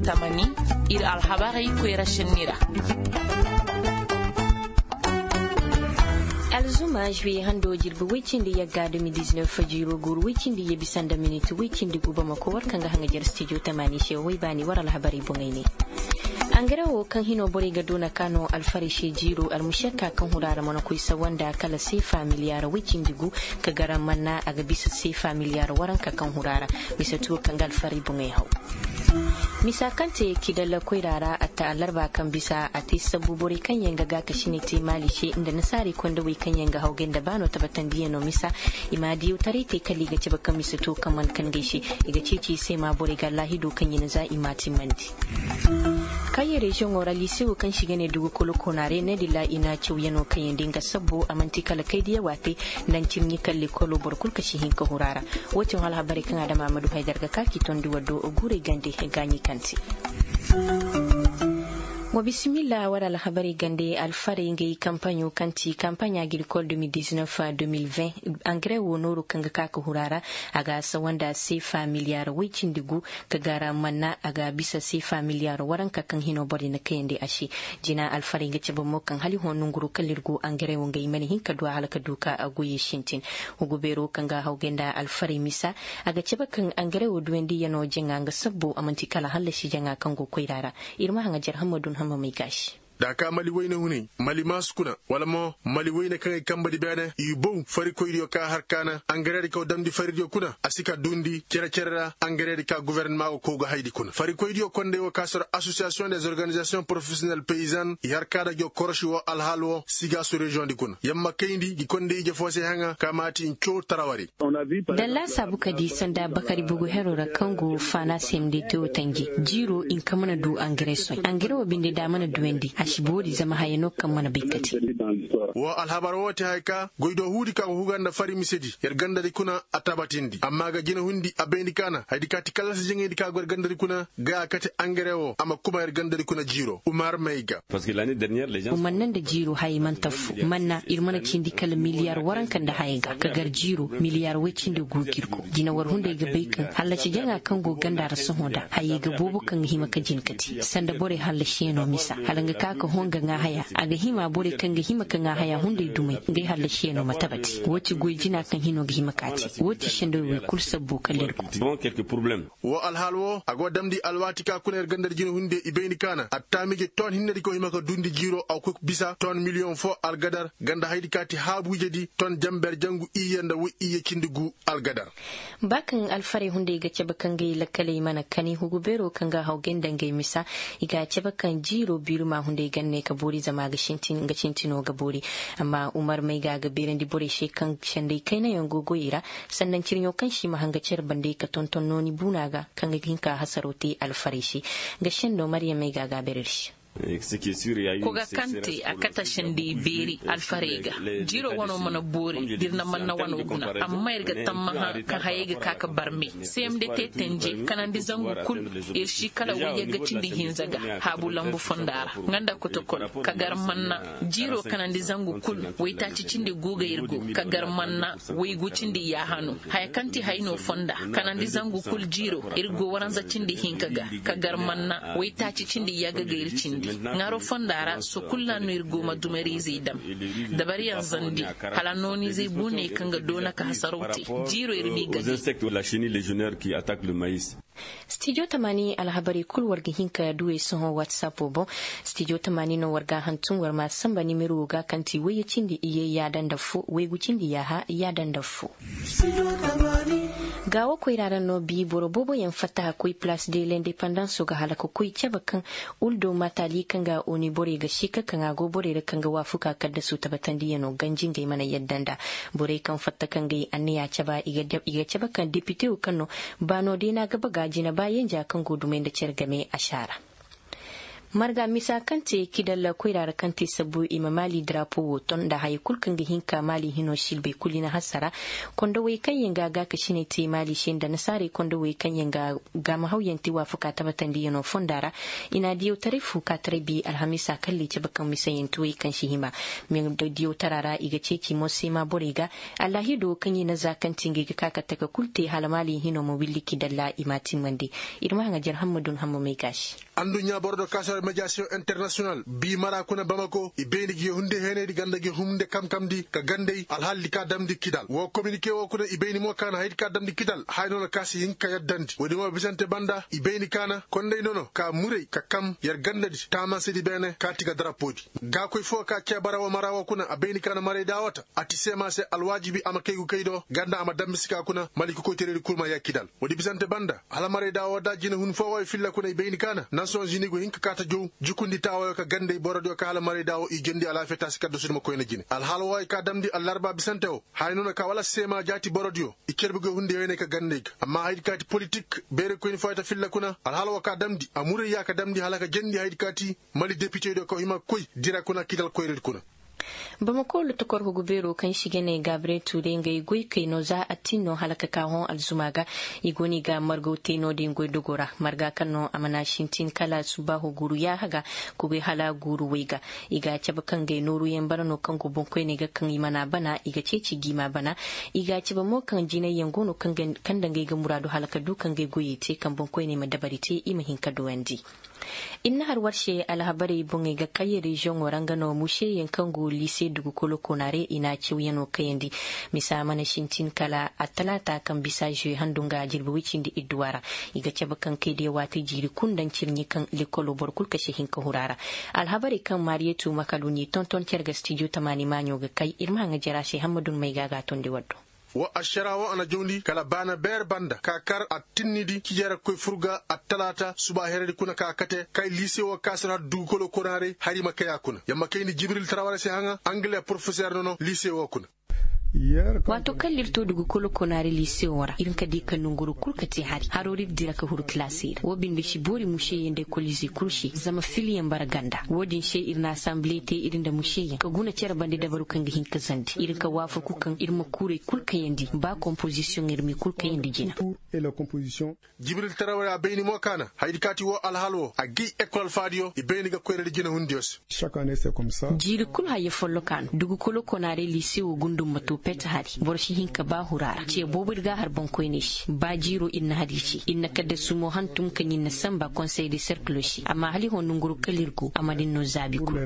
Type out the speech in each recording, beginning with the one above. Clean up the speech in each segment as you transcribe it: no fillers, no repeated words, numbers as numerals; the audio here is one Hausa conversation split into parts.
tamani ir alhabari kwera shinira. Alzuma jwe hando jirbi wicindi ya ga 2019 fajiro gur wicindi ya bisanda minute wicindi guba makowar kanga hanga jar studio tamani she wai bani wara alhabari bungaini. Angarawo kan hino bore ga dona Kano alfarishi jiro almushakka kan hurara mana kuisa wanda kala sefa miliyar wicin digu ka garan manna aga bisa sefa miliyar waran ka kan hurara bisa tuwo kan alfari bungai hau misa kante kidalla koirara atta alarba kan bisa ati sabu bore kan yanga ga ka shine te malishe inda nasari kwanda wai kan yanga haugen da bano tabatan diya no misa imadi utare te kali ga ciba kan misa to kan man kan gaishe iga cici sai ma bore ga lahido kan yin za imati mandi kayi region orali sai kan shiga ne dugu kolokonare ne dilla ina ciwyano kan yindinga sabbo amanti kala kai diya wate nan cimni kalli kolo borkul ka shihin ka hurara wacin hal habari kan Adam Amadu Haidar ga kaki tondi waddo gure gande ganyi kanti wa bismillah wala alhabari gande alfare ngai kampanyo kanti kampanya agricole 2019-2020 engrais wonoru kanga kaka hurara aga sawanda sefa miliyar wicin digu kagara manna aga bisa sefa miliyar waran kan hino bari na kayende ashi jina alfare ngai cebo mokan hali honun guru kalirgo engrais ngai mani hinka do halaka duka agoye shintin ugubero kanga haugenda alfare misa aga ceba kan engrais wodwendi yano jenga nga sabbo amanti kala halashi jenga kango koirara irma hanga jar hamadun hama mai gashi da ka mali wayna huni mali maskuna wala mo mali wayna kan kamba di bana ibo fari ko idio ka harkana angare ko damdi fari dio kuna asika dundi kera angare ka gouvernement ko go haydi kuna fari ko idio konde o kasar association des organisations professionnelles paysannes harkada jo koroshi wo alhalwo siga su region di kuna yamma kayndi di konde je fose hanga kamati in cho tarawari dalla sabuka di sanda bakari bugu herora kango fana semde to tangi jiro in kamana du angare so angare wo binde da mana duwendi shibodi zama hayano kan mana bikkati wa alhabaro wote hayka goydo hudi ka huganda fari misedi yer gandari kuna atabatindi amma ga gina hundi abendi kana haydi kati kala jenge di ka gor gandari kuna ga kati angreo ama kuma yer gandari kuna jiro Umar Meiga parce que l'année dernière les gens mannan da jiro hay man tafu manna irmana cindi kala miliyar waran kan da hayga ka gar jiro miliyar wecin da gugirko gina war hunde ga baikan halaci janga kan go ganda rasu hoda hayga bobu kan hima ka jinkati sanda bore halashi no misa halanga ka honga nga haya aga hima bore kanga hima kanga haya hunde dume ngai halashe no matabati woti goyjina kan hino ga hima kati woti shendo we kulsa bu kallerko bon quelques problèmes wo alhalwo ago damdi alwati ka kuner gandar jino hunde ibeni kana attamije ton hinnadi ko hima ko dundi jiro aw ko bisa ton million fo algadar ganda haydi kati habuje di ton jamber jangu iyenda wo iye kindigu algadar bakan alfare hunde ga ceba kangai lakale mana kani hugubero kanga hawgenda ngai misa iga ceba kan jiro biruma hunde ganne ka bori zama ga shintino ga bori amma Umar mai ga birin di bori she kan shande kai na yango goyira sannan kirnyo kan shi mahangacer bande ka tonton noni bunaga kan ga hinka hasarote alfarishi ga shando Maryam mai ga birshi koga kante akata shindi beri alfarega jiro wano mana bori dirna manna wano guna amma irga tamma ka hayega kaka barme CMDT tenje kanandi zangu kul irshi kala wayega cindi hinzaga habu lambu fondara nganda kotokol kagar manna jiro kanandi zangu kul wayta cindi goga irgo kagar manna waygu cindi ya hanu hay kanti hayno fonda kanandi zangu kul jiro irgo waranza cindi hinkaga kagar manna wayta cindi yaga gair cindi ngaro fondara so kullanu irgoma dumeri zidam dabari yanzandi halanoni zai bune kanga dona ka hasarauti jiro irbi gadi insectes la chenille légionnaire qui attaque le maïs studio tamani alhabari kul warga hinka duwe son whatsapp bo studio tamani no warga hantun war ma samba ni miru ga kanti waye cindi iye ya danda fu wegu cindi ya ha ya danda fu gawo ko iraran no bi borobobo yan fata ko place de l'indépendance ga halako ko cebakan uldo matali kanga oni bore ga shika kanga go bore da kanga wafuka kadda su tabatan diya no ganjin gai mana yaddanda bore kan fatta kanga anne ya ceba iga cebakan deputy kano bano dina gaba gaji na bayan jakan godumen da cergame ashara marga misa kante kidalla koirara kante sabu ima mali drapo ton da hay kulkan ga hinka mali hino shilbe kulina hasara kondo wai kan yanga ga ka shine te mali shinda nasare kondo wai kan yanga ga mahauyanti wa fuka tabatan di yano fondara ina diyo tarifu ka tarbi alhamisa kalli ce bakan misayin tuwai kan shihima min da diyo tarara iga ceki mo sema boriga allahi do kan yi na zakantin ga kaka taka kulte halamali hino mo willi kidalla imatin mandi irma hanga jar hamadun hammo mai gashi andunya bordo kasar mediation international bi mara kuna bamako ibeni gi hunde hene di ganda gi humde kam di ka gande alhalli ka damdi kidal wo communiqué wo kuna ibeni mo kana haydi ka damdi kidal hayno na kasi hinka yaddandi wodi mo bisante banda ibeni kana konde nono ka murey ka kam yar ganda di tama sidi bene ka tiga drapodi ga koy fo ka ke barawo mara wo kuna abeni kana mare dawata ati sema se alwajibi ama kaygu kaydo ganda ama dambisika kuna maliku ko tere kulma ya kidal wodi bisante banda ala mare dawo da jina hun fo way filla kuna ibeni kana Nations Unies go hinka kata jow jukundi tawo ka gande borado ka hala mare dawo i jondi ala feta sikado sudma koyna jine al halo way ka damdi allarba bisanteo haynuna ka wala sema jati borodio i kerbe go hunde wene ka gande amma haydi kati politique bere ko ni fayta filla kuna al halo ka damdi amure ya ka damdi halaka jendi haydi kati mali député do ko hima koy dira kuna kidal koyre kuna Bamako lu tukor ko gubero kan shige ne Gabriel Touré ngai goy kai no za atino halaka ka hon alzumaga igoni ga margo tino din goy dogora marga kanno amana shintin kala subahu guru ya haga ko be hala guru wega iga ceba kan gai noru yan barano kan go bonkoy ne ga kan imana bana iga ceci gima bana iga ceba mo kan jina yango no kan dangai ga muradu halaka dukan gai goyi te kan bonkoy ne madabari te imahin ka duwandi inna har warshe alhabari bunga ga kayi region warangano mushe yankan go lise dugu kolo konare ina ciwyano kayandi misa mana shintin kala atalata kan bisa je handunga jirbi wicin di idwara iga ceba kan kai da wata jiri kundan cirni kan likolo borkul kashe hinka hurara alhabari kan marietu makaluni tonton kerga studio tamani manyo ga kai irma nga jara she hamadun mai gaga ton di waddo wa asharawo ana jondi kala bana ber banda ka kar atinnidi kijara koy furga atalata suba heredi kuna ka kate kay lycée wa kasra dugolo konare harima kaya kuna yamma kayni Jibril Traoré se hanga anglais professeur nono lycée wa kuna wato kallir to dugu kolo konare lycée wara irin ka di kan nguru kurkati hari harori dira ka huru klasir wo binde shi bori mushe yende kolisi kurshi zama filiyan baraganda wodin she irna assemblée te irin da mushe ka guna cer bande da barukan gihin ka zandi irin ka wafa kukan irma kure kulka yandi ba composition irmi kulka yandi jina et la composition Jibril Traoré abeni mo kana haydi kati wo alhalo agi école fadio ibeni ga koyre jina hundios chaque année c'est comme ça jiri kul haye follo kan dugu kolo konare lycée wo gundum matu peta hari borshi hinka ba hurara ce bobir ga har bankoy ne shi ba jiro inna hadishi inna kadda sumo hantum kan yin samba conseil de cercle shi amma hali hon nguru kalirku amadin no zabi ku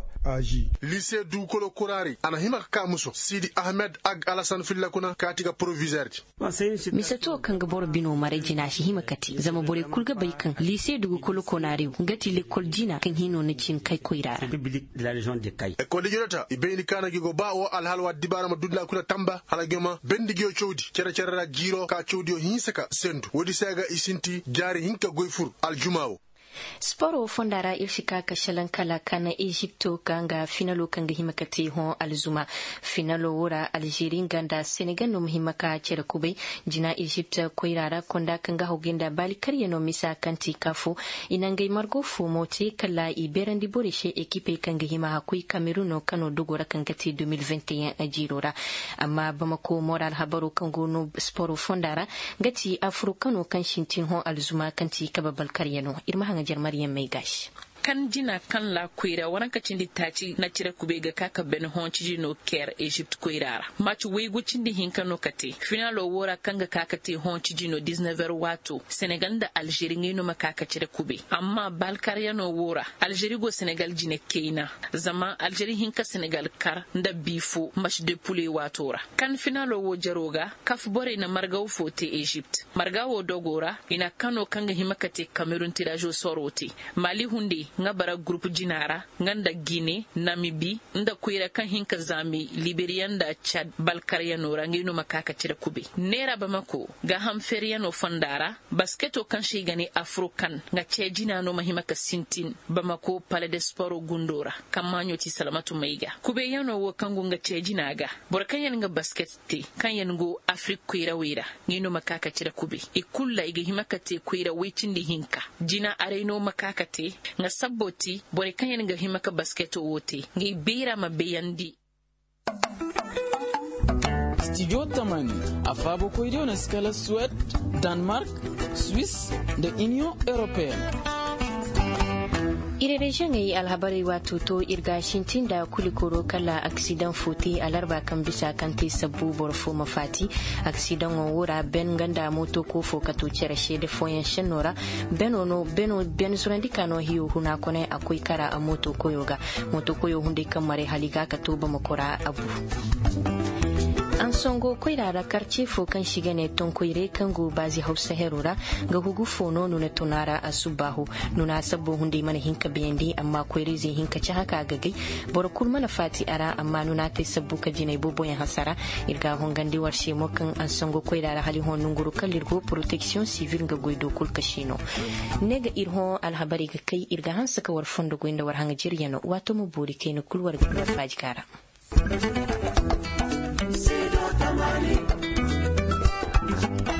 lycée du kolo kurari ana hima ka muso Sidi Ahmed ag Alassane filla kuna katiga proviseur misato kan ga bor bino mare jina shi hima kati zama bore kulga bai kan lycée du kolo konari ngati l'école dina kan hino na cin kai koirara public de la région de Kay école jonata ibeni kana gigo ba o alhalwa dibara madudla kuna tamba halagema bendigio chodi cera jiro ka chodi o hinsaka sendu wodi saga isinti jari hinka goyfur aljumao Sporo fondara irshika kashalan kala kana Egypto kanga finalo kanga himakati hon alzuma finalo wora Algeria ganda Senegal no himaka chere kube jina Egypta koirara konda kanga hogenda bali kariya no misa kanti kafu inangai margo fu moti kala iberandi borishe ekipe kanga hima hakui Cameroon no kano dogora kangati 2021 ajirora amma bamako moral habaru kango no sporo fondara gati afrokano kanshintin hon alzuma kanti kababal kariya no irma Maryam mai gashi kan jina kan la kuira waran ka cindi taci na cire kube ga kaka ben hon ciji no ker Egypt kuirara machu wego cindi hinka no kate finalo wora kanga kaka te hon ciji no 19 wato Senegal da Algeria ngino makaka cire kube amma balkariya no wora Algeria go Senegal jine keina zama Algeria hinka Senegal kar nda bifo match de poulet watora kan finalo wo jaroga kaf bore na margawo fote Egypt margawo dogora ina kano kanga himakate Cameroon tirajo soroti Mali hunde nga bara groupe jinara nganda Guinée Namibie nda kuira kan hinka zami Liberian da Chad Balkariano rangino makaka cire kube nera bamako ga hamferiano fandara basketo kan shigani afrokan nga chejina no mahimaka sintin bamako pale de sporo gundora kamanyo ti salamatu maiga kube yano wo kango nga chejina ga borkan yan nga basket te kan yan go Afrique kuira wira ngino makaka cire kube ikulla ige himaka te kuira wechindi hinka jina areno makaka te nga sabboti bore kanyen ga himaka basketo wote ngi bira ma beyandi Studio Tamani a fabo koidio na skala Suède, Danemark, Suisse da Union Européenne. Ire region yi alhabari wato to irga shintin da kulikoro kala accident foti alarba kan bisa kan te sabu borfo mafati accident wora ben ganda moto ko fo ka to cere shede foyen shenora ben surandi kano hiyo huna kone akwai kara a moto koyo hunde kan mare haliga ka to ba makora abu an songo koirara karce fo kan shiga ne ton koire kan go bazi hausa herora ga hugu fono nuna tunara asubahu nuna sabbo hunde mana hinka bendi amma koire zai hinka ci haka gagai bor kurma na fati ara amma nuna tai sabbu ka jinai bobo yan hasara irga hongandi warshe mo kan an songo koirara hali hon nguru kalirgo protection civil ga goido kul kashino nega irho alhabari ga kai irga hansa ka war fondo goinda war hanga jiryano wato mu buri kai na kulwar ga fajkara Tamani.